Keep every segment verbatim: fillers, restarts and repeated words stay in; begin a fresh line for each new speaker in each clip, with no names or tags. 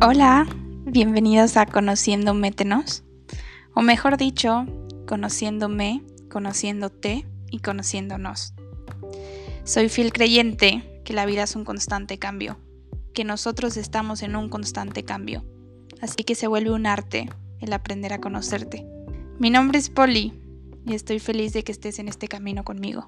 Hola, bienvenidos a Conociendo Métenos, o mejor dicho, conociéndome, conociéndote y conociéndonos. Soy fiel creyente que la vida es un constante cambio, que nosotros estamos en un constante cambio, así que se vuelve un arte el aprender a conocerte. Mi nombre es Poli y estoy feliz de que estés en este camino conmigo.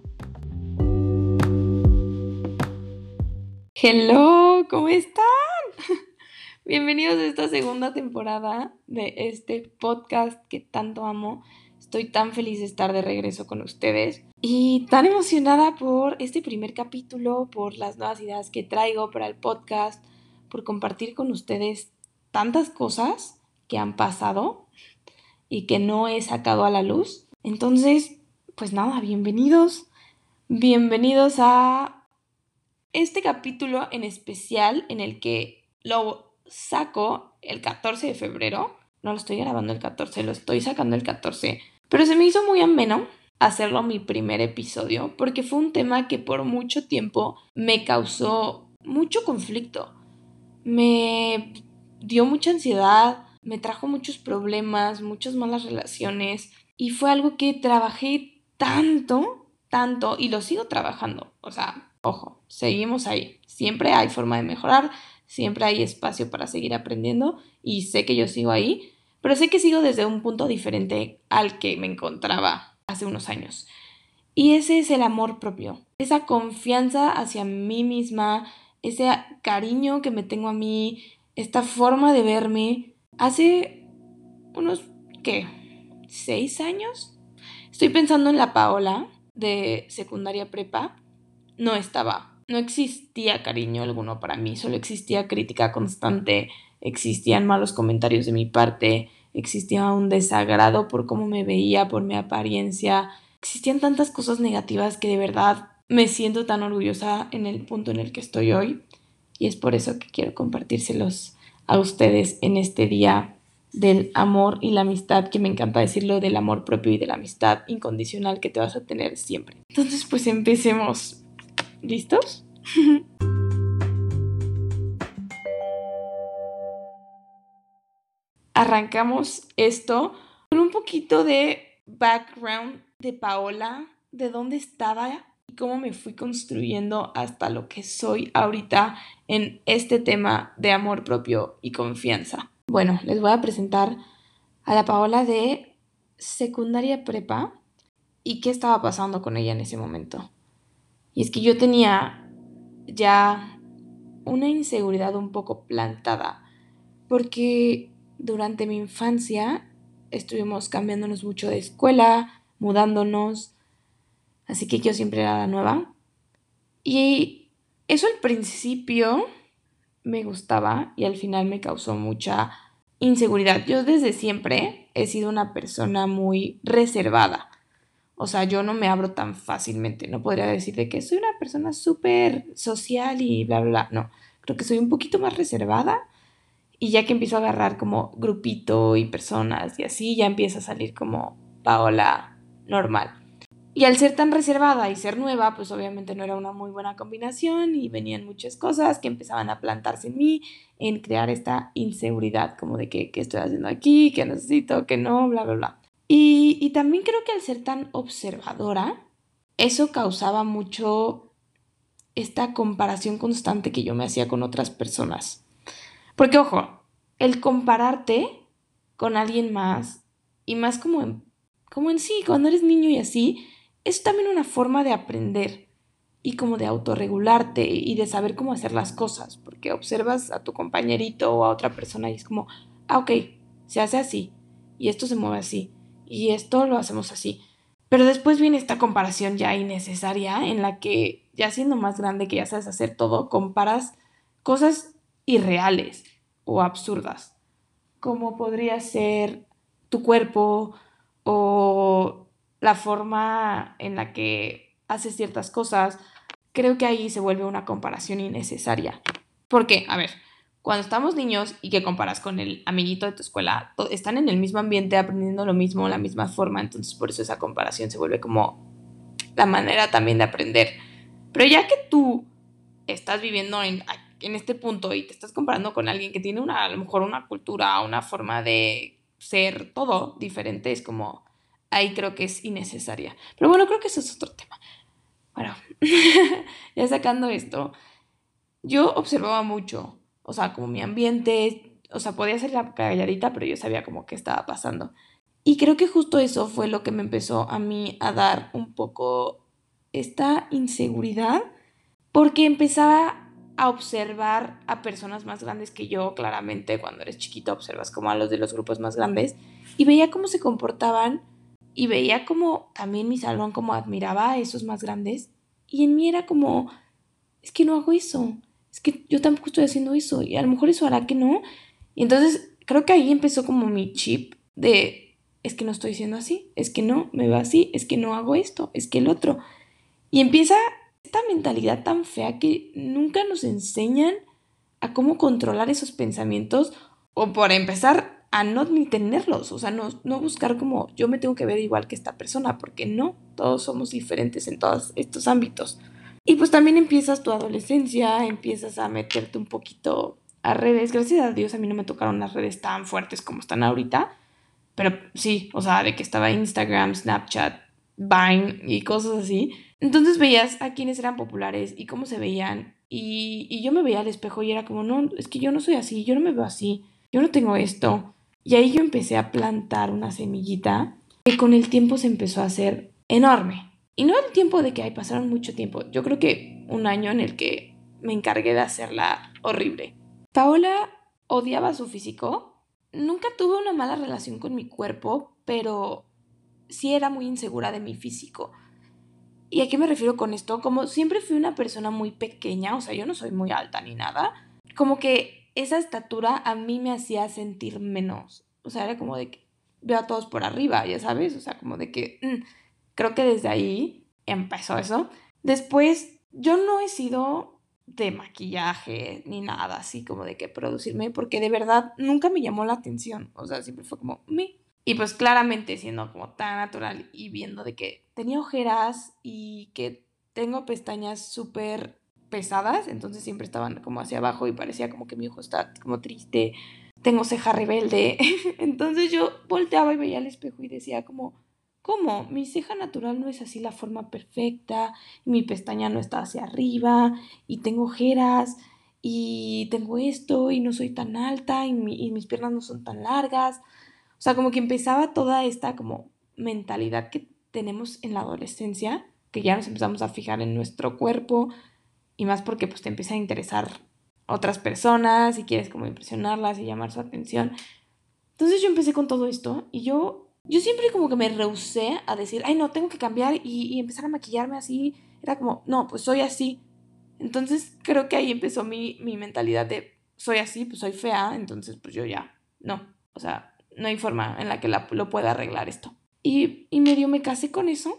Hello, ¿cómo están? Bienvenidos a esta segunda temporada de este podcast que tanto amo. Estoy tan feliz de estar de regreso con ustedes y tan emocionada por este primer capítulo, por las nuevas ideas que traigo para el podcast, por compartir con ustedes tantas cosas que han pasado y que no he sacado a la luz. Entonces, pues nada, bienvenidos, bienvenidos a este capítulo en especial en el que lo saco el catorce de febrero. No lo estoy grabando el catorce, lo estoy sacando el catorce. Pero se me hizo muy ameno hacerlo mi primer episodio porque fue un tema que por mucho tiempo me causó mucho conflicto. Me dio mucha ansiedad, me trajo muchos problemas, muchas malas relaciones y fue algo que trabajé tanto, tanto y lo sigo trabajando. O sea, ojo, seguimos ahí. Siempre hay forma de mejorar, siempre hay espacio para seguir aprendiendo y sé que yo sigo ahí, pero sé que sigo desde un punto diferente al que me encontraba hace unos años. Y ese es el amor propio, esa confianza hacia mí misma, ese cariño que me tengo a mí, esta forma de verme. Hace unos, ¿qué? ¿Seis años? Estoy pensando en la Paola de secundaria prepa. No estaba, no existía cariño alguno para mí, solo existía crítica constante, existían malos comentarios de mi parte, existía un desagrado por cómo me veía, por mi apariencia, existían tantas cosas negativas que de verdad me siento tan orgullosa en el punto en el que estoy hoy y es por eso que quiero compartírselos a ustedes en este día del amor y la amistad, que me encanta decirlo, del amor propio y de la amistad incondicional que te vas a tener siempre. Entonces, pues empecemos. ¿Listos? Arrancamos esto con un poquito de background de Paola, de dónde estaba y cómo me fui construyendo hasta lo que soy ahorita en este tema de amor propio y confianza. Bueno, les voy a presentar a la Paola de secundaria prepa y qué estaba pasando con ella en ese momento. Y es que yo tenía ya una inseguridad un poco plantada, porque durante mi infancia estuvimos cambiándonos mucho de escuela, mudándonos, así que yo siempre era la nueva. Y eso al principio me gustaba y al final me causó mucha inseguridad. Yo desde siempre he sido una persona muy reservada. O sea, yo no me abro tan fácilmente. No podría decir de que soy una persona súper social y bla, bla, bla. No, creo que soy un poquito más reservada. Y ya que empiezo a agarrar como grupito y personas y así, ya empieza a salir como Paola normal. Y al ser tan reservada y ser nueva, pues obviamente no era una muy buena combinación y venían muchas cosas que empezaban a plantarse en mí, en crear esta inseguridad como de que qué estoy haciendo aquí, qué necesito, qué no, bla, bla, bla. Y, y también creo que al ser tan observadora, eso causaba mucho esta comparación constante que yo me hacía con otras personas. Porque, ojo, el compararte con alguien más, y más como en, como en sí, cuando eres niño y así, es también una forma de aprender y como de autorregularte y de saber cómo hacer las cosas, porque observas a tu compañerito o a otra persona y es como, ah, ok, se hace así, y esto se mueve así, y esto lo hacemos así. Pero después viene esta comparación ya innecesaria en la que, ya siendo más grande que ya sabes hacer todo, comparas cosas irreales o absurdas, como podría ser tu cuerpo o la forma en la que haces ciertas cosas. Creo que ahí se vuelve una comparación innecesaria. ¿Por qué? A ver, cuando estamos niños y que comparas con el amiguito de tu escuela, están en el mismo ambiente, aprendiendo lo mismo, la misma forma, entonces por eso esa comparación se vuelve como la manera también de aprender. Pero ya que tú estás viviendo en, en este punto y te estás comparando con alguien que tiene una, a lo mejor una cultura, una forma de ser todo diferente, es como, ahí creo que es innecesaria. Pero bueno, creo que eso es otro tema. Bueno, ya sacando esto, yo observaba mucho, o sea, como mi ambiente, o sea, podía ser la calladita, pero yo sabía como qué estaba pasando. Y creo que justo eso fue lo que me empezó a mí a dar un poco esta inseguridad, porque empezaba a observar a personas más grandes que yo, claramente cuando eres chiquito observas como a los de los grupos más grandes, y veía cómo se comportaban, y veía como también mi salón como admiraba a esos más grandes, y en mí era como, es que no hago eso, es que yo tampoco estoy haciendo eso, y a lo mejor eso hará que no. Y entonces creo que ahí empezó como mi chip de, es que no estoy siendo así, es que no, me veo así, es que no hago esto, es que el otro. Y empieza esta mentalidad tan fea que nunca nos enseñan a cómo controlar esos pensamientos o por empezar a no ni tenerlos, o sea, no, no buscar como yo me tengo que ver igual que esta persona, porque no, todos somos diferentes en todos estos ámbitos. Y pues también empiezas tu adolescencia, empiezas a meterte un poquito a redes. Gracias a Dios a mí no me tocaron las redes tan fuertes como están ahorita, pero sí, o sea, de que estaba Instagram, Snapchat, Vine y cosas así. Entonces veías a quienes eran populares y cómo se veían. Y, y yo me veía al espejo y era como, no, es que yo no soy así, yo no me veo así, yo no tengo esto. Y ahí yo empecé a plantar una semillita que con el tiempo se empezó a hacer enorme. Y no el tiempo de que ay, pasaron mucho tiempo. Yo creo que un año en el que me encargué de hacerla horrible. Paola odiaba su físico. Nunca tuve una mala relación con mi cuerpo, pero sí era muy insegura de mi físico. ¿Y a qué me refiero con esto? Como siempre fui una persona muy pequeña, o sea, yo no soy muy alta ni nada, como que esa estatura a mí me hacía sentir menos. O sea, era como de que veo a todos por arriba, ya sabes, o sea, como de que mm, creo que desde ahí empezó eso. Después, yo no he sido de maquillaje ni nada así como de que producirme, porque de verdad nunca me llamó la atención. O sea, siempre fue como, me. Y pues claramente siendo como tan natural y viendo de que tenía ojeras y que tengo pestañas súper pesadas, entonces siempre estaban como hacia abajo y parecía como que mi ojo está como triste, tengo ceja rebelde. Entonces yo volteaba y veía al espejo y decía como, ¿cómo? Mi ceja natural no es así la forma perfecta, y mi pestaña no está hacia arriba, y tengo ojeras, y tengo esto, y no soy tan alta, y, mi- y mis piernas no son tan largas. O sea, como que empezaba toda esta como mentalidad que tenemos en la adolescencia, que ya nos empezamos a fijar en nuestro cuerpo y más porque pues te empieza a interesar otras personas y quieres como impresionarlas y llamar su atención. Entonces yo empecé con todo esto y yo, yo siempre como que me rehusé a decir, ay no, tengo que cambiar y, y empezar a maquillarme así. Era como, no, pues soy así. Entonces creo que ahí empezó mi, mi mentalidad de, soy así, pues soy fea, entonces pues yo ya, no. O sea, no hay forma en la que la, lo pueda arreglar esto. Y, y medio me casé con eso,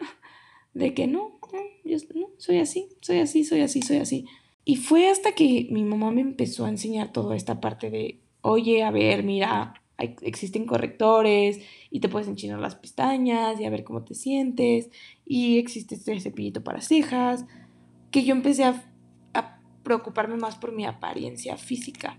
de que no, no, yo no, soy así, soy así, soy así, soy así. Y fue hasta que mi mamá me empezó a enseñar toda esta parte de, oye, a ver, mira, hay- existen correctores y te puedes enchinar las pestañas y a ver cómo te sientes y existe este cepillito para cejas, que yo empecé a, a preocuparme más por mi apariencia física.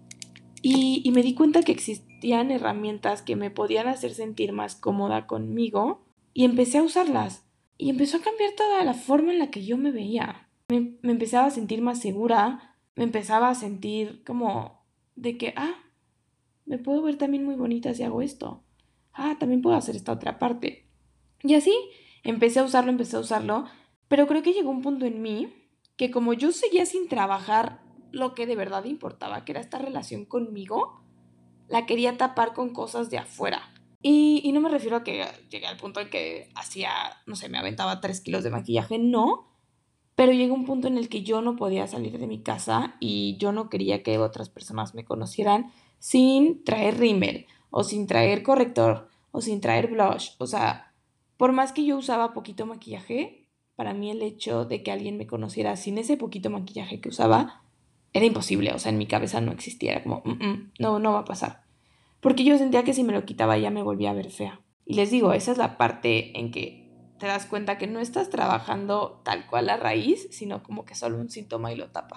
Y, y me di cuenta que existían herramientas que me podían hacer sentir más cómoda conmigo y empecé a usarlas. Y empezó a cambiar toda la forma en la que yo me veía. Me, me empezaba a sentir más segura, me empezaba a sentir como de que, ah, me puedo ver también muy bonita si hago esto. Ah, también puedo hacer esta otra parte. Y así empecé a usarlo, empecé a usarlo, pero creo que llegó un punto en mí que como yo seguía sin trabajar lo que de verdad importaba, que era esta relación conmigo, la quería tapar con cosas de afuera. Y, y no me refiero a que llegué al punto en que hacía, no sé, me aventaba tres kilos de maquillaje, no, pero llegó un punto en el que yo no podía salir de mi casa y yo no quería que otras personas me conocieran sin traer rímel o sin traer corrector o sin traer blush. O sea, por más que yo usaba poquito maquillaje, para mí el hecho de que alguien me conociera sin ese poquito maquillaje que usaba era imposible. O sea, en mi cabeza no existía. Era como, "Mm, mm, no, no va a pasar". Porque yo sentía que si me lo quitaba ya me volvía a ver fea. Y les digo, esa es la parte en que te das cuenta que no estás trabajando tal cual la raíz, sino como que solo un síntoma y lo tapas.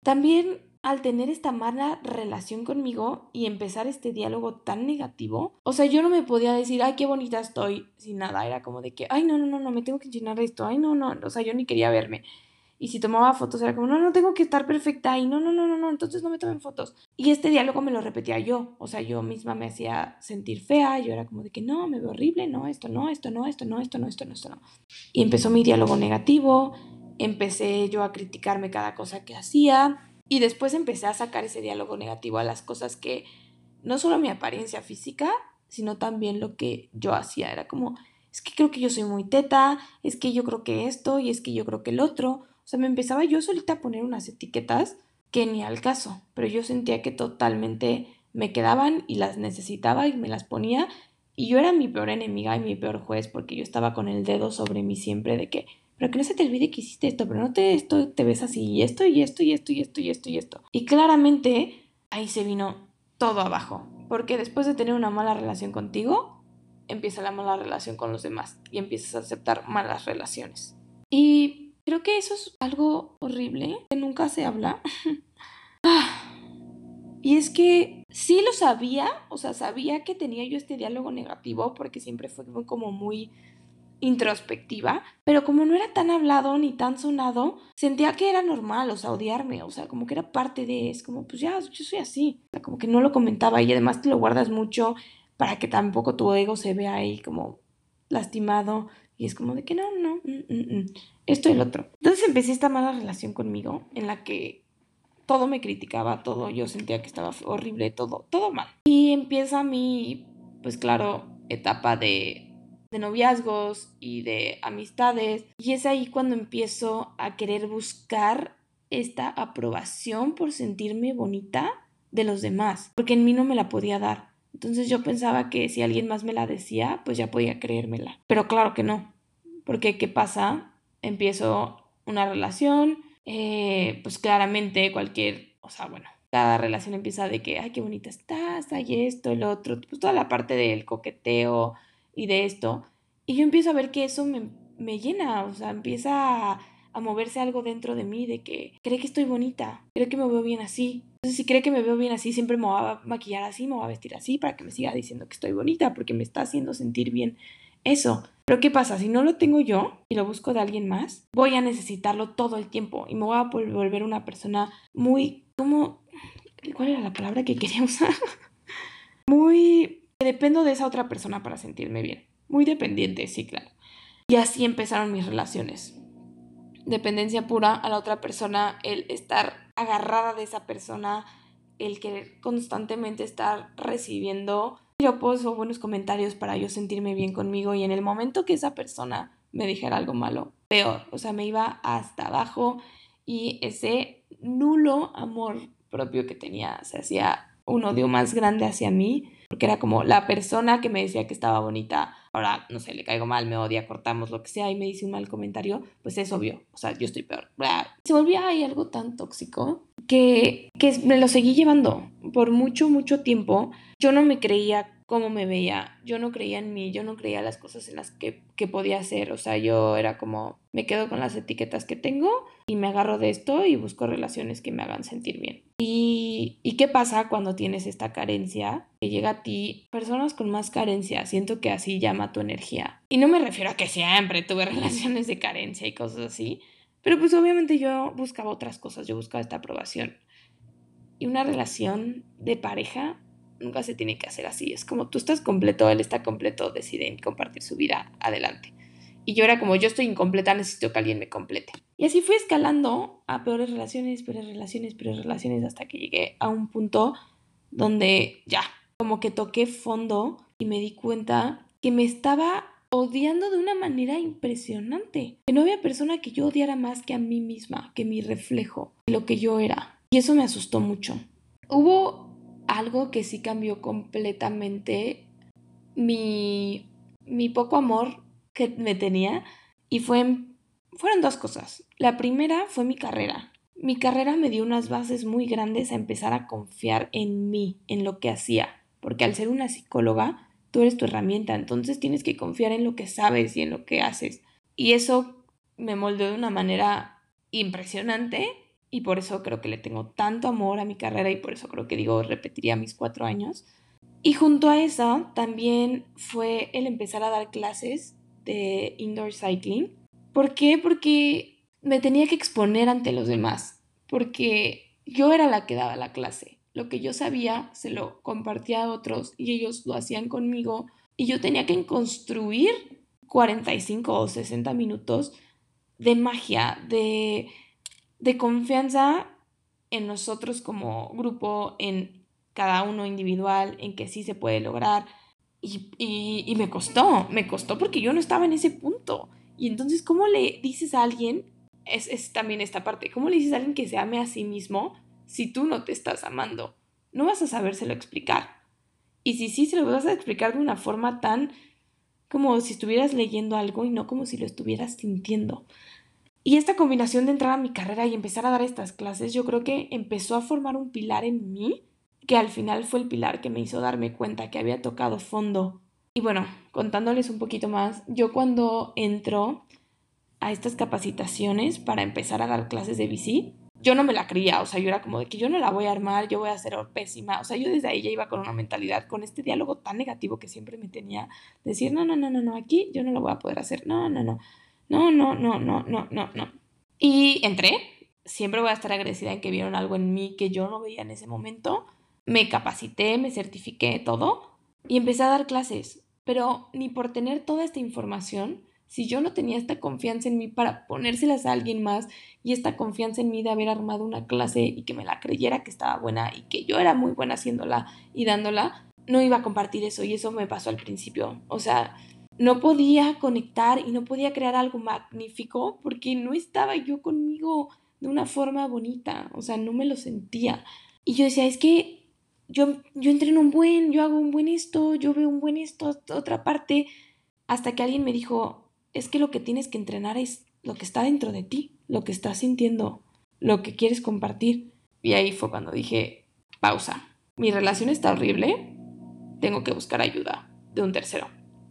también al tener esta mala relación conmigo y empezar este diálogo tan negativo, o sea, yo no me podía decir, ay, qué bonita estoy, sin nada. Era como de que, ay, no, no, no, no, me tengo que llenar esto, ay, no, no, o sea, yo ni quería verme. Y si tomaba fotos era como, no, no tengo que estar perfecta y no, no, no, no, no, entonces no me tomen fotos. Y este diálogo me lo repetía yo, o sea, yo misma me hacía sentir fea, yo era como de que no, me veo horrible, no, esto no, esto no, esto no, esto no, esto no, esto no. Y empezó mi diálogo negativo, empecé yo a criticarme cada cosa que hacía y después empecé a sacar ese diálogo negativo a las cosas que, no solo mi apariencia física, sino también lo que yo hacía. Era como, es que creo que yo soy muy teta, es que yo creo que esto y es que yo creo que el otro. O sea, me empezaba yo solita a poner unas etiquetas que ni al caso, pero yo sentía que totalmente me quedaban y las necesitaba y me las ponía y yo era mi peor enemiga y mi peor juez porque yo estaba con el dedo sobre mí siempre de que, pero que no se te olvide que hiciste esto, pero no te esto, te ves así y esto y esto y esto y esto y esto y esto. Y claramente ahí se vino todo abajo, porque después de tener una mala relación contigo, empieza la mala relación con los demás y empiezas a aceptar malas relaciones. Y creo que eso es algo horrible que nunca se habla. Y es que sí lo sabía, o sea, sabía que tenía yo este diálogo negativo porque siempre fue como muy introspectiva, pero como no era tan hablado ni tan sonado, sentía que era normal, o sea, odiarme, o sea, como que era parte de, es como, pues ya, yo soy así, o sea, como que no lo comentaba y además te lo guardas mucho para que tampoco tu ego se vea ahí como lastimado y es como de que no, no, mm, mm, mm, esto y el otro. Entonces empecé esta mala relación conmigo en la que todo me criticaba, todo, yo sentía que estaba horrible, todo, todo mal. Y empieza mi, pues claro, etapa de, de noviazgos y de amistades. Y es ahí cuando empiezo a querer buscar esta aprobación por sentirme bonita de los demás, porque en mí no me la podía dar. Entonces yo pensaba que si alguien más me la decía, pues ya podía creérmela. Pero claro que no, porque ¿qué pasa? Empiezo una relación, eh, pues claramente cualquier, o sea, bueno, cada relación empieza de que, ay, qué bonita estás, hay esto, el otro, pues toda la parte del coqueteo y de esto. Y yo empiezo a ver que eso me, me llena, o sea, empieza a, a moverse algo dentro de mí de que cree que estoy bonita, cree que me veo bien así. Entonces, si cree que me veo bien así, siempre me voy a maquillar así, me voy a vestir así para que me siga diciendo que estoy bonita, porque me está haciendo sentir bien eso. Pero ¿qué pasa? Si no lo tengo yo y lo busco de alguien más, voy a necesitarlo todo el tiempo y me voy a volver una persona muy, ¿cómo? ¿Cuál era la palabra que quería usar? Muy, dependo de esa otra persona para sentirme bien. Muy dependiente, sí, claro. Y así empezaron mis relaciones. Dependencia pura a la otra persona, el estar agarrada de esa persona, el querer constantemente estar recibiendo piropos o buenos comentarios para yo sentirme bien conmigo y en el momento que esa persona me dijera algo malo, peor, o sea, me iba hasta abajo y ese nulo amor propio que tenía se hacía un odio más grande hacia mí, porque era como la persona que me decía que estaba bonita, ahora, no sé, le caigo mal, me odia, cortamos, lo que sea, y me dice un mal comentario, pues es obvio, o sea, yo estoy peor. Se volvía ahí algo tan tóxico que, que me lo seguí llevando por mucho, mucho tiempo. Yo no me creía cómo me veía, yo no creía en mí, yo no creía las cosas en las que, que podía hacer, o sea, yo era como, me quedo con las etiquetas que tengo y me agarro de esto y busco relaciones que me hagan sentir bien. ¿Y, y qué pasa cuando tienes esta carencia? Que llega a ti personas con más carencia, siento que así llama tu energía. Y no me refiero a que siempre tuve relaciones de carencia y cosas así, pero pues obviamente yo buscaba otras cosas, yo buscaba esta aprobación. Y una relación de pareja nunca se tiene que hacer así. Es como tú estás completo, él está completo, deciden compartir su vida, adelante. Y yo era como, yo estoy incompleta, necesito que alguien me complete. Y así fui escalando a peores relaciones, peores relaciones, peores relaciones, hasta que llegué a un punto donde ya, como que toqué fondo y me di cuenta que me estaba odiando de una manera impresionante. Que no había persona que yo odiara más que a mí misma, que mi reflejo, lo que yo era. Y eso me asustó mucho. Hubo algo que sí cambió completamente mi, mi poco amor que me tenía y fue, fueron dos cosas. La primera fue mi carrera. Mi carrera me dio unas bases muy grandes a empezar a confiar en mí, en lo que hacía, porque al ser una psicóloga, tú eres tu herramienta, entonces tienes que confiar en lo que sabes y en lo que haces. Y eso me moldeó de una manera impresionante y por eso creo que le tengo tanto amor a mi carrera y por eso creo que digo, repetiría mis cuatro años. Y junto a eso también fue el empezar a dar clases de indoor cycling. ¿Por qué? Porque me tenía que exponer ante los demás, porque yo era la que daba la clase. Lo que yo sabía se lo compartía a otros y ellos lo hacían conmigo y yo tenía que construir cuarenta y cinco o sesenta minutos de magia, de, de confianza en nosotros como grupo, en cada uno individual, en que sí se puede lograr. Y, y, y me costó, me costó porque yo no estaba en ese punto. Y entonces, ¿cómo le dices a alguien? Es, es también esta parte. ¿Cómo le dices a alguien que se ame a sí mismo si tú no te estás amando? No vas a sabérselo explicar. Y si sí, se lo vas a explicar de una forma tan como si estuvieras leyendo algo y no como si lo estuvieras sintiendo. Y esta combinación de entrar a mi carrera y empezar a dar estas clases, yo creo que empezó a formar un pilar en mí, que al final fue el pilar que me hizo darme cuenta que había tocado fondo. Y bueno, contándoles un poquito más, yo cuando entro a estas capacitaciones para empezar a dar clases de bici, yo no me la creía, o sea, yo era como de que yo no la voy a armar, yo voy a ser pésima, o sea, yo desde ahí ya iba con una mentalidad, con este diálogo tan negativo que siempre me tenía, decir, no, no, no, no, no, aquí yo no lo voy a poder hacer, no, no, no, no, no, no, no, no, no, no. Y entré, siempre voy a estar agradecida en que vieron algo en mí que yo no veía en ese momento, me capacité, me certifiqué, todo, y empecé a dar clases, pero ni por tener toda esta información, si yo no tenía esta confianza en mí para ponérselas a alguien más y esta confianza en mí de haber armado una clase y que me la creyera que estaba buena y que yo era muy buena haciéndola y dándola, no iba a compartir eso y eso me pasó al principio. O sea, no podía conectar y no podía crear algo magnífico porque no estaba yo conmigo de una forma bonita, o sea, no me lo sentía. Y yo decía, es que yo, yo entreno un buen, yo hago un buen esto, yo veo un buen esto, otra parte, hasta que alguien me dijo, es que lo que tienes que entrenar es lo que está dentro de ti, lo que estás sintiendo, lo que quieres compartir. Y ahí fue cuando dije, pausa, mi relación está horrible, tengo que buscar ayuda de un tercero.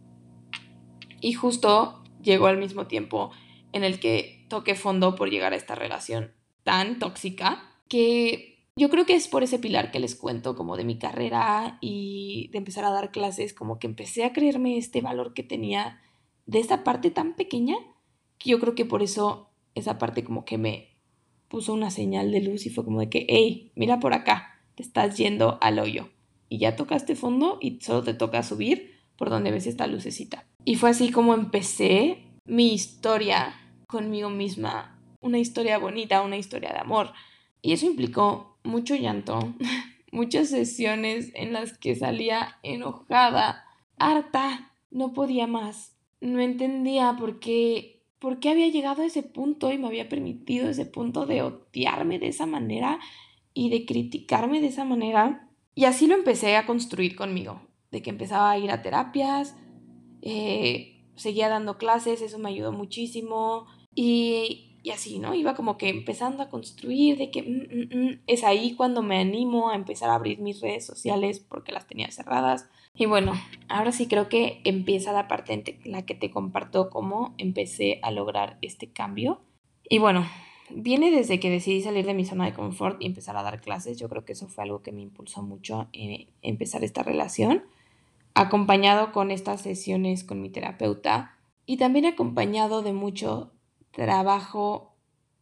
Y justo llegó al mismo tiempo en el que toqué fondo por llegar a esta relación tan tóxica que yo creo que es por ese pilar que les cuento como de mi carrera y de empezar a dar clases, como que empecé a creerme este valor que tenía de esa parte tan pequeña, que yo creo que por eso esa parte como que me puso una señal de luz y fue como de que, hey, mira por acá, te estás yendo al hoyo y ya tocaste fondo y solo te toca subir por donde ves esta lucecita. Y fue así como empecé mi historia conmigo misma, una historia bonita, una historia de amor. Y eso implicó mucho llanto, muchas sesiones en las que salía enojada, harta, no podía más. No entendía por qué, por qué había llegado a ese punto y me había permitido ese punto de odiarme de esa manera y de criticarme de esa manera. Y así lo empecé a construir conmigo, de que empezaba a ir a terapias, eh, seguía dando clases, eso me ayudó muchísimo y, y así, ¿no? Iba como que empezando a construir de que mm, mm, mm. Es ahí cuando me animo a empezar a abrir mis redes sociales porque las tenía cerradas. Y bueno, ahora sí creo que empieza la parte en la que te comparto cómo empecé a lograr este cambio. Y bueno, viene desde que decidí salir de mi zona de confort y empezar a dar clases. Yo creo que eso fue algo que me impulsó mucho en empezar esta relación, acompañado con estas sesiones con mi terapeuta y también acompañado de mucho trabajo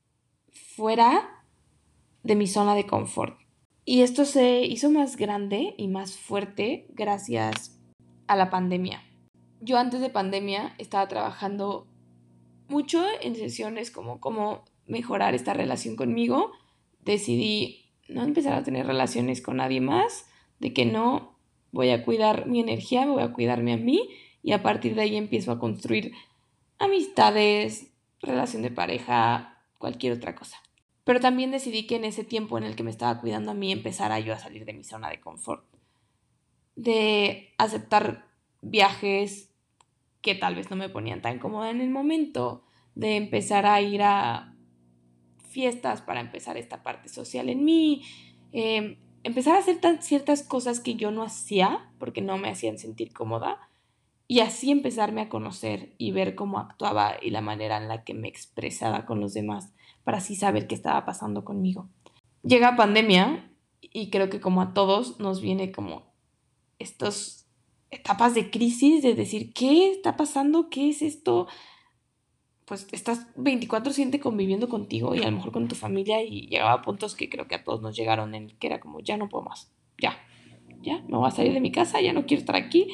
fuera de mi zona de confort. Y esto se hizo más grande y más fuerte gracias a la pandemia. Yo antes de pandemia estaba trabajando mucho en sesiones como cómo mejorar esta relación conmigo. Decidí no empezar a tener relaciones con nadie más, de que no voy a cuidar mi energía, voy a cuidarme a mí y a partir de ahí empiezo a construir amistades, relación de pareja, cualquier otra cosa. Pero también decidí que en ese tiempo en el que me estaba cuidando a mí empezara yo a salir de mi zona de confort, de aceptar viajes que tal vez no me ponían tan cómoda en el momento, de empezar a ir a fiestas para empezar esta parte social en mí, eh, empezar a hacer tan ciertas cosas que yo no hacía porque no me hacían sentir cómoda y así empezarme a conocer y ver cómo actuaba y la manera en la que me expresaba con los demás para así saber qué estaba pasando conmigo. Llega pandemia y creo que como a todos nos viene como estas etapas de crisis, de decir, ¿qué está pasando? ¿Qué es esto? Pues estás veinticuatro siete conviviendo contigo y a lo mejor con tu familia y llegaba a puntos que creo que a todos nos llegaron en que era como, ya no puedo más, ya, ya, me voy a salir de mi casa, ya no quiero estar aquí.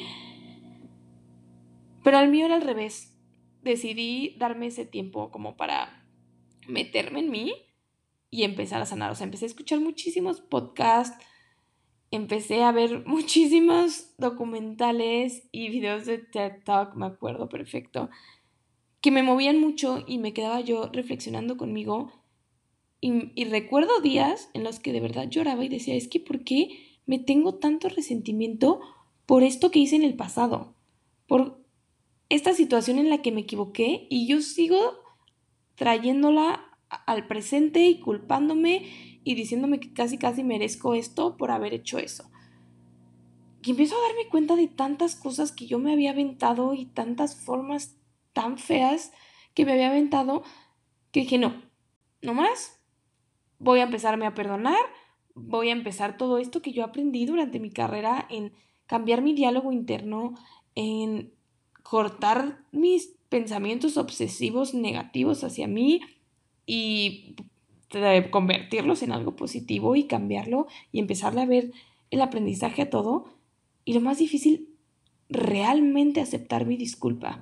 Pero al mío era al revés. Decidí darme ese tiempo como para meterme en mí y empezar a sanar. O sea, empecé a escuchar muchísimos podcasts, empecé a ver muchísimos documentales y videos de TED Talk, me acuerdo perfecto, que me movían mucho y me quedaba yo reflexionando conmigo y, y recuerdo días en los que de verdad lloraba y decía, es que ¿por qué me tengo tanto resentimiento por esto que hice en el pasado? Por esta situación en la que me equivoqué y yo sigo trayéndola al presente y culpándome y diciéndome que casi casi merezco esto por haber hecho eso. Y empiezo a darme cuenta de tantas cosas que yo me había aventado y tantas formas tan feas que me había aventado que dije, no, no más, voy a empezarme a perdonar, voy a empezar todo esto que yo aprendí durante mi carrera en cambiar mi diálogo interno, en cortar mis pensamientos obsesivos negativos hacia mí y convertirlos en algo positivo y cambiarlo y empezarle a ver el aprendizaje a todo. Y lo más difícil, realmente aceptar mi disculpa.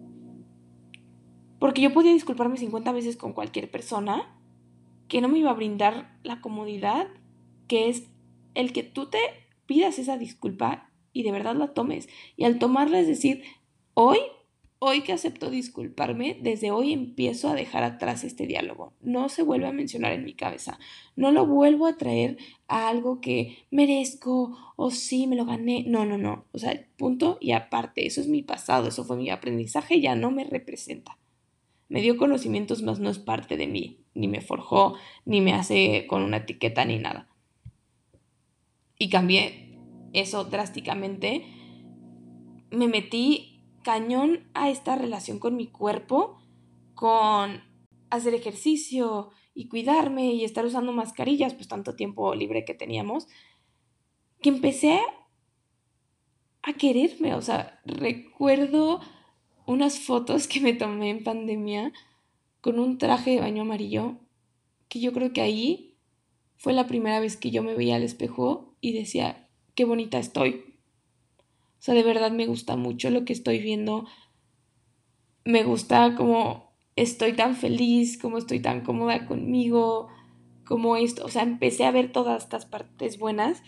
Porque yo podía disculparme cincuenta veces con cualquier persona que no me iba a brindar la comodidad que es el que tú te pidas esa disculpa y de verdad la tomes. Y al tomarla es decir, hoy, hoy que acepto disculparme, desde hoy empiezo a dejar atrás este diálogo. No se vuelve a mencionar en mi cabeza. No lo vuelvo a traer a algo que merezco o sí, me lo gané. No, no, no. O sea, punto y aparte. Eso es mi pasado, eso fue mi aprendizaje, ya no me representa. Me dio conocimientos, mas no es parte de mí, ni me forjó, ni me hace con una etiqueta, ni nada. Y cambié eso drásticamente. Me metí cañón a esta relación con mi cuerpo, con hacer ejercicio y cuidarme y estar usando mascarillas, pues tanto tiempo libre que teníamos, que empecé a quererme. O sea, recuerdo unas fotos que me tomé en pandemia con un traje de baño amarillo que yo creo que ahí fue la primera vez que yo me veía al espejo y decía, qué bonita estoy. O sea, de verdad me gusta mucho lo que estoy viendo. Me gusta cómo estoy tan feliz, cómo estoy tan cómoda conmigo, como esto. O sea, empecé a ver todas estas partes buenas,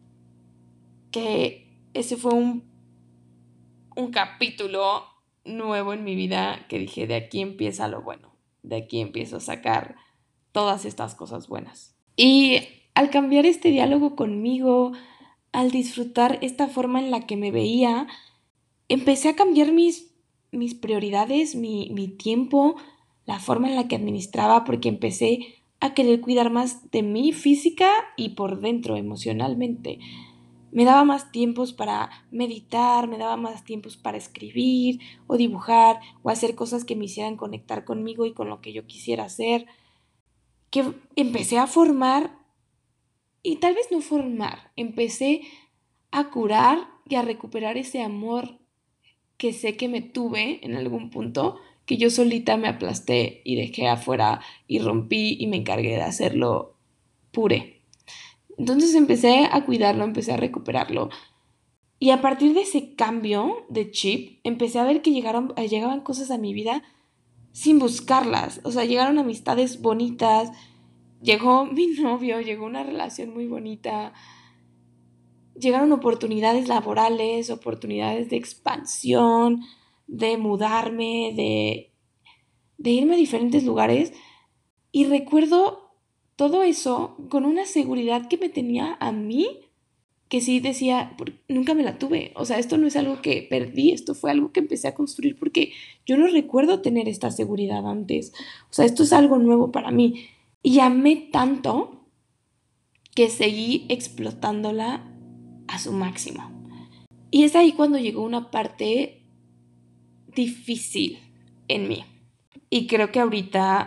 que ese fue un, un capítulo nuevo en mi vida que dije, de aquí empieza lo bueno. De aquí empiezo a sacar todas estas cosas buenas. Y al cambiar este diálogo conmigo, al disfrutar esta forma en la que me veía, empecé a cambiar mis, mis prioridades, mi, mi tiempo, la forma en la que administraba, porque empecé a querer cuidar más de mí física y por dentro, emocionalmente. Me daba más tiempos para meditar, me daba más tiempos para escribir o dibujar o hacer cosas que me hicieran conectar conmigo y con lo que yo quisiera hacer, que empecé a formar y tal vez no formar, empecé a curar y a recuperar ese amor que sé que me tuve en algún punto, que yo solita me aplasté y dejé afuera y rompí y me encargué de hacerlo pure. Entonces empecé a cuidarlo, empecé a recuperarlo. Y a partir de ese cambio de chip, empecé a ver que llegaron, llegaban cosas a mi vida sin buscarlas. O sea, llegaron amistades bonitas, llegó mi novio, llegó una relación muy bonita, llegaron oportunidades laborales, oportunidades de expansión, de mudarme, de, de irme a diferentes lugares. Y recuerdo todo eso con una seguridad que me tenía a mí, que sí decía, nunca me la tuve. O sea, esto no es algo que perdí, esto fue algo que empecé a construir porque yo no recuerdo tener esta seguridad antes. O sea, esto es algo nuevo para mí. Y amé tanto que seguí explotándola a su máximo. Y es ahí cuando llegó una parte difícil en mí. Y creo que ahorita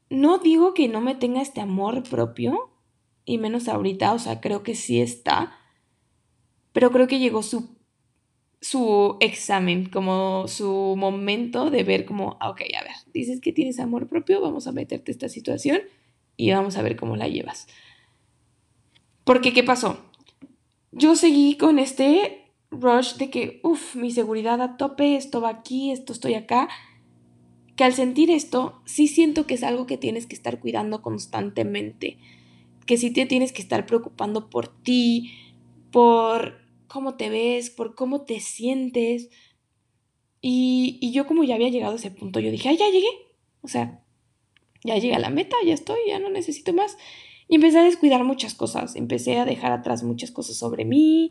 no digo que no me tenga este amor propio, y menos ahorita, o sea, creo que sí está, pero creo que llegó su, su examen, como su momento de ver como, ah, ok, a ver, dices que tienes amor propio, vamos a meterte a esta situación y vamos a ver cómo la llevas. Porque, ¿qué pasó? Yo seguí con este rush de que, uff, mi seguridad a tope, esto va aquí, esto estoy acá, que al sentir esto, sí siento que es algo que tienes que estar cuidando constantemente, que sí te tienes que estar preocupando por ti, por cómo te ves, por cómo te sientes. Y, y yo como ya había llegado a ese punto, yo dije, ay, ya llegué. O sea, ya llegué a la meta, ya estoy, ya no necesito más. Y empecé a descuidar muchas cosas, empecé a dejar atrás muchas cosas sobre mí,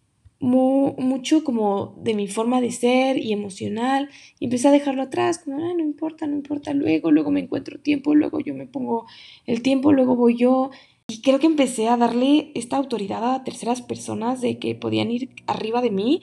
mu- mucho como de mi forma de ser y emocional, y empecé a dejarlo atrás, como, "Ah, no importa, no importa, luego, luego me encuentro tiempo, luego yo me pongo el tiempo, luego voy yo". Y creo que empecé a darle esta autoridad a terceras personas de que podían ir arriba de mí,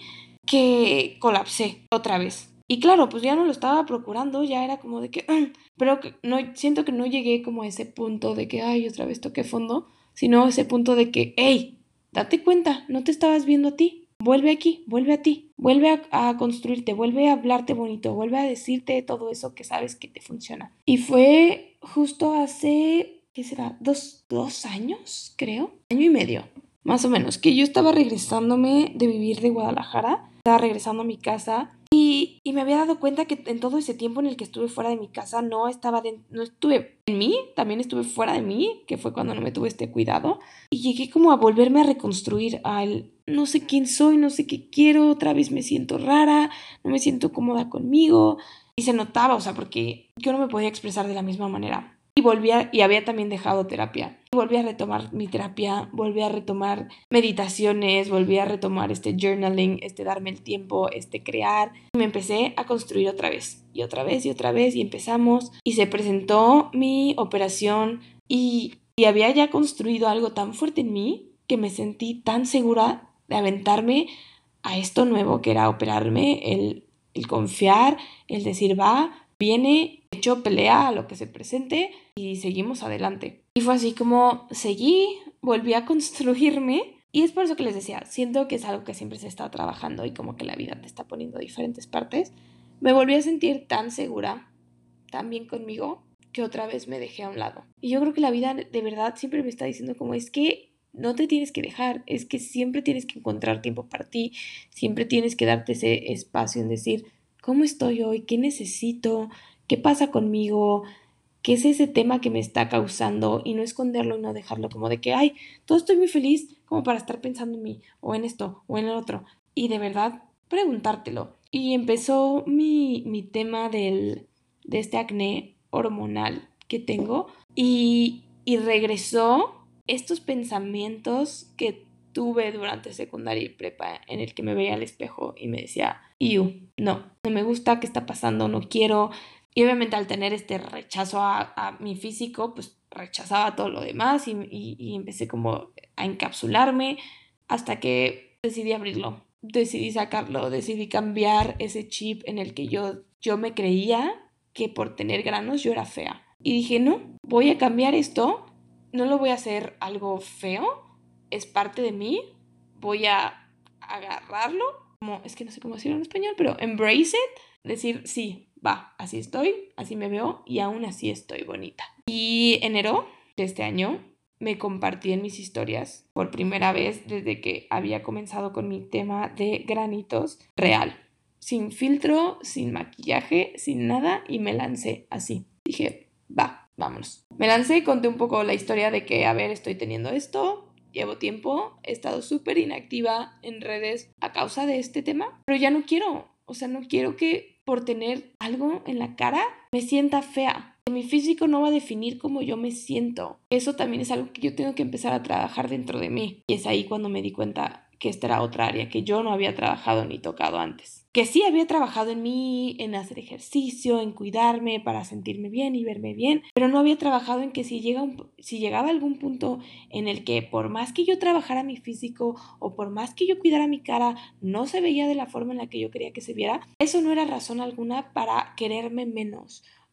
que colapsé otra vez. Y claro, pues ya no lo estaba procurando, ya era como de que, "Ah", pero que no, siento que no llegué como a ese punto de que, ay, otra vez toqué fondo, sino a ese punto de que, hey, date cuenta, no te estabas viendo a ti. Vuelve aquí, vuelve a ti, vuelve a, a construirte, vuelve a hablarte bonito, vuelve a decirte todo eso que sabes que te funciona. Y fue justo hace, ¿qué será? Dos, dos años, creo. Año y medio, más o menos, que yo estaba regresándome de vivir de Guadalajara, estaba regresando a mi casa y, y me había dado cuenta que en todo ese tiempo en el que estuve fuera de mi casa no estaba, de, no estuve en mí, también estuve fuera de mí, que fue cuando no me tuve este cuidado. Y llegué como a volverme a reconstruir al no sé quién soy, no sé qué quiero, otra vez me siento rara, no me siento cómoda conmigo. Y se notaba, o sea, porque yo no me podía expresar de la misma manera. Y volvía, y había también dejado terapia. Y volví a retomar mi terapia, volví a retomar meditaciones, volví a retomar este journaling, este darme el tiempo, este crear. Y me empecé a construir otra vez, y otra vez, y otra vez, y empezamos. Y se presentó mi operación y y había ya construido algo tan fuerte en mí que me sentí tan segura de aventarme a esto nuevo que era operarme, el, el confiar, el decir va, viene, hecho pelea a lo que se presente y seguimos adelante. Y fue así como seguí, volví a construirme y es por eso que les decía, siento que es algo que siempre se está trabajando y como que la vida te está poniendo diferentes partes. Me volví a sentir tan segura, tan bien conmigo que otra vez me dejé a un lado. Y yo creo que la vida de verdad siempre me está diciendo como es que no te tienes que dejar, es que siempre tienes que encontrar tiempo para ti, siempre tienes que darte ese espacio en decir, ¿cómo estoy hoy? ¿Qué necesito? ¿Qué pasa conmigo? ¿Qué es ese tema que me está causando? Y no esconderlo y no dejarlo como de que, ay, todo estoy muy feliz como para estar pensando en mí, o en esto, o en el otro. Y de verdad, preguntártelo. Y empezó mi, mi tema del, de este acné hormonal que tengo y, y regresó estos pensamientos que tuve durante secundaria y prepa en el que me veía al espejo y me decía, Iu, no, no me gusta, ¿qué está pasando? No quiero. Y obviamente al tener este rechazo a, a mi físico, pues rechazaba todo lo demás y, y, y empecé como a encapsularme hasta que decidí abrirlo, decidí sacarlo, decidí cambiar ese chip en el que yo, yo me creía que por tener granos yo era fea. Y dije, no, voy a cambiar esto, no lo voy a hacer algo feo, es parte de mí, voy a agarrarlo, como, es que no sé cómo decirlo en español, pero embrace it, decir, sí, va, así estoy, así me veo y aún así estoy bonita. Y enero de este año me compartí en mis historias por primera vez desde que había comenzado con mi tema de granitos real, sin filtro, sin maquillaje, sin nada y me lancé así. Dije, va, vámonos. Me lancé y conté un poco la historia de que, a ver, estoy teniendo esto, llevo tiempo, he estado súper inactiva en redes a causa de este tema, pero ya no quiero, o sea, no quiero que por tener algo en la cara me sienta fea. Mi físico no va a definir cómo yo me siento. Eso también es algo que yo tengo que empezar a trabajar dentro de mí. Y es ahí cuando me di cuenta que esta era otra área que yo no había trabajado ni tocado antes. Que sí había trabajado en mí, en hacer ejercicio, en cuidarme para sentirme bien y verme bien, pero no había trabajado en que si, llega un, si llegaba algún punto en el que por más que yo trabajara mi físico o por más que yo cuidara mi cara, no se veía de la forma en la que yo quería que se viera, eso no era razón alguna para quererme menos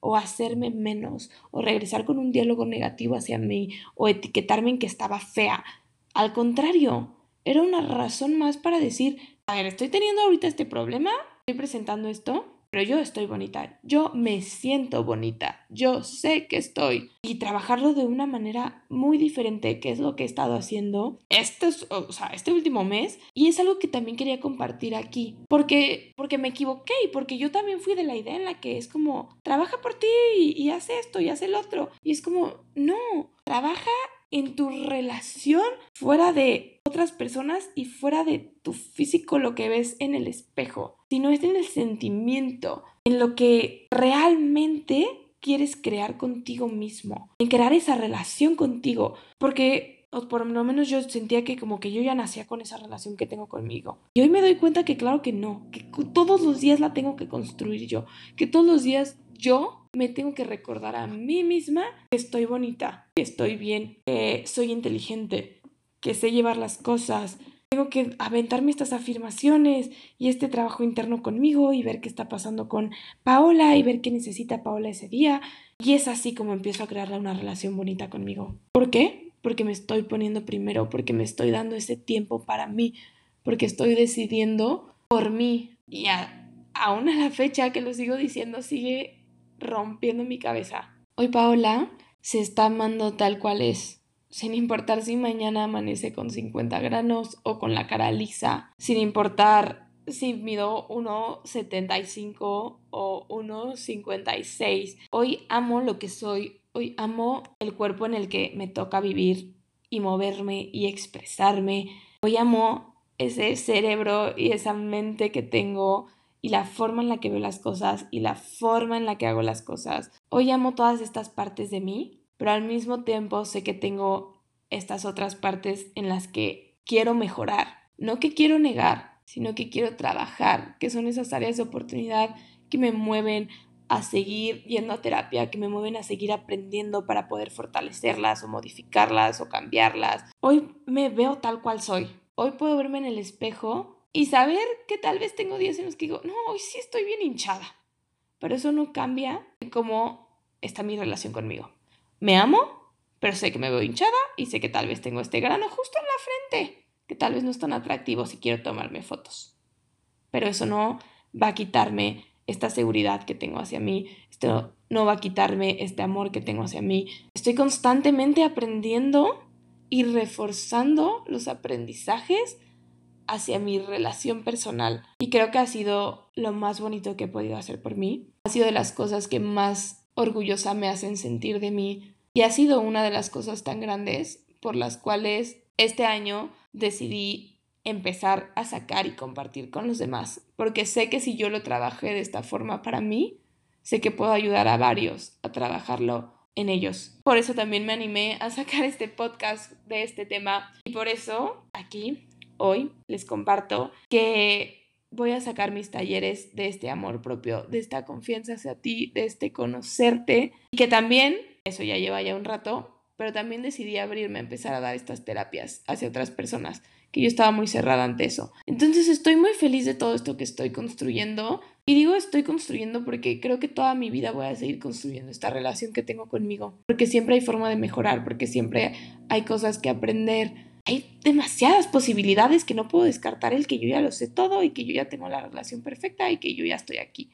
o hacerme menos o regresar con un diálogo negativo hacia mí o etiquetarme en que estaba fea. Al contrario, era una razón más para decir, a ver, estoy teniendo ahorita este problema, estoy presentando esto, pero yo estoy bonita, yo me siento bonita, yo sé que estoy. Y trabajarlo de una manera muy diferente, que es lo que he estado haciendo este, o sea, este último mes. Y es algo que también quería compartir aquí, porque, porque me equivoqué y porque yo también fui de la idea en la que es como, trabaja por ti y, y haz esto y haz el otro. Y es como, no, trabaja en tu relación fuera de otras personas y fuera de tu físico, lo que ves en el espejo, sino es en el sentimiento, en lo que realmente quieres crear contigo mismo, en crear esa relación contigo, porque o por lo menos yo sentía que como que yo ya nacía con esa relación que tengo conmigo. Y hoy me doy cuenta que claro que no, que todos los días la tengo que construir yo, que todos los días yo me tengo que recordar a mí misma que estoy bonita, que estoy bien, que soy inteligente, que sé llevar las cosas. Tengo que aventarme estas afirmaciones y este trabajo interno conmigo y ver qué está pasando con Paola y ver qué necesita Paola ese día. Y es así como empiezo a crear una relación bonita conmigo. ¿Por qué? Porque me estoy poniendo primero, porque me estoy dando ese tiempo para mí, porque estoy decidiendo por mí. Y a, aún a la fecha que lo sigo diciendo, sigue rompiendo mi cabeza. Hoy Paola se está amando tal cual es, sin importar si mañana amanece con cincuenta granos o con la cara lisa, sin importar si mido uno setenta y cinco o uno cincuenta y seis. Hoy amo lo que soy, hoy amo el cuerpo en el que me toca vivir y moverme y expresarme. Hoy amo ese cerebro y esa mente que tengo y la forma en la que veo las cosas y la forma en la que hago las cosas. Hoy amo todas estas partes de mí, pero al mismo tiempo sé que tengo estas otras partes en las que quiero mejorar. No que quiero negar, sino que quiero trabajar, que son esas áreas de oportunidad que me mueven a seguir yendo a terapia, que me mueven a seguir aprendiendo para poder fortalecerlas o modificarlas o cambiarlas. Hoy me veo tal cual soy. Hoy puedo verme en el espejo y saber que tal vez tengo días en los que digo, no, hoy sí estoy bien hinchada. Pero eso no cambia cómo está mi relación conmigo. Me amo, pero sé que me veo hinchada y sé que tal vez tengo este grano justo en la frente, que tal vez no es tan atractivo si quiero tomarme fotos. Pero eso no va a quitarme esta seguridad que tengo hacia mí, esto no va a quitarme este amor que tengo hacia mí. Estoy constantemente aprendiendo y reforzando los aprendizajes hacia mi relación personal. Y creo que ha sido lo más bonito que he podido hacer por mí. Ha sido de las cosas que más orgullosa me hacen sentir de mí. Y ha sido una de las cosas tan grandes por las cuales este año decidí empezar a sacar y compartir con los demás. Porque sé que si yo lo trabajé de esta forma para mí, sé que puedo ayudar a varios a trabajarlo en ellos. Por eso también me animé a sacar este podcast de este tema. Y por eso aquí hoy les comparto que voy a sacar mis talleres de este amor propio, de esta confianza hacia ti, de este conocerte y que también, eso ya lleva ya un rato, pero también decidí abrirme a empezar a dar estas terapias hacia otras personas, que yo estaba muy cerrada ante eso. Entonces estoy muy feliz de todo esto que estoy construyendo y digo estoy construyendo porque creo que toda mi vida voy a seguir construyendo esta relación que tengo conmigo, porque siempre hay forma de mejorar, porque siempre hay cosas que aprender. Hay demasiadas posibilidades que no puedo descartar el que yo ya lo sé todo y que yo ya tengo la relación perfecta y que yo ya estoy aquí.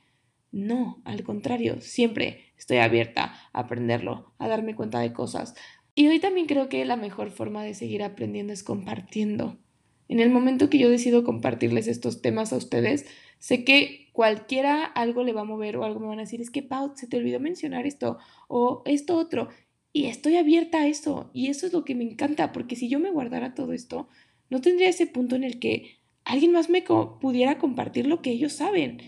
No, al contrario, siempre estoy abierta a aprenderlo, a darme cuenta de cosas. Y hoy también creo que la mejor forma de seguir aprendiendo es compartiendo. En el momento que yo decido compartirles estos temas a ustedes, sé que cualquiera algo le va a mover o algo me van a decir, es que Pau, se te olvidó mencionar esto o esto otro. Y estoy abierta a eso. Y eso es lo que me encanta, porque si yo me guardara todo esto, no tendría ese punto en el que alguien más me co- pudiera compartir lo que ellos saben.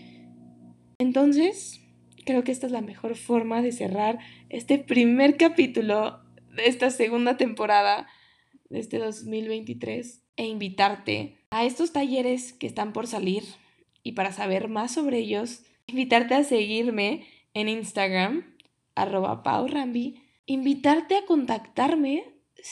Entonces, creo que esta es la mejor forma de cerrar este primer capítulo de esta segunda temporada de este dos mil veintitrés e invitarte a estos talleres que están por salir y para saber más sobre ellos, invitarte a seguirme en Instagram, arroba paurambi, invitarte a contactarme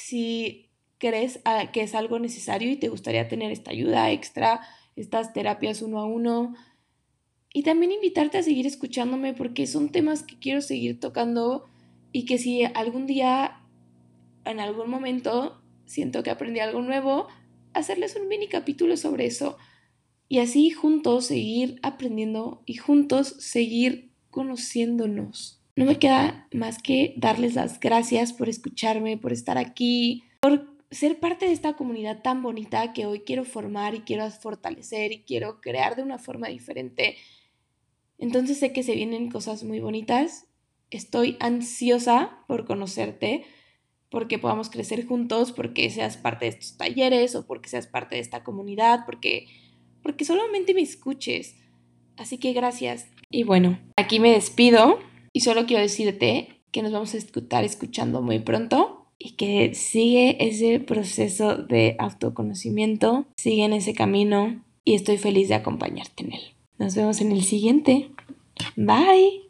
si crees que es algo necesario y te gustaría tener esta ayuda extra, estas terapias uno a uno. Y también invitarte a seguir escuchándome porque son temas que quiero seguir tocando y que si algún día, en algún momento, siento que aprendí algo nuevo, hacerles un mini capítulo sobre eso. Y así juntos seguir aprendiendo y juntos seguir conociéndonos. No me queda más que darles las gracias por escucharme, por estar aquí, por ser parte de esta comunidad tan bonita que hoy quiero formar y quiero fortalecer y quiero crear de una forma diferente. Entonces sé que se vienen cosas muy bonitas. Estoy ansiosa por conocerte, porque podamos crecer juntos, porque seas parte de estos talleres o porque seas parte de esta comunidad, porque, porque solamente me escuches. Así que gracias. Y bueno, aquí me despido y solo quiero decirte que nos vamos a estar escuchando muy pronto y que sigue ese proceso de autoconocimiento, sigue en ese camino y estoy feliz de acompañarte en él. Nos vemos en el siguiente. Bye.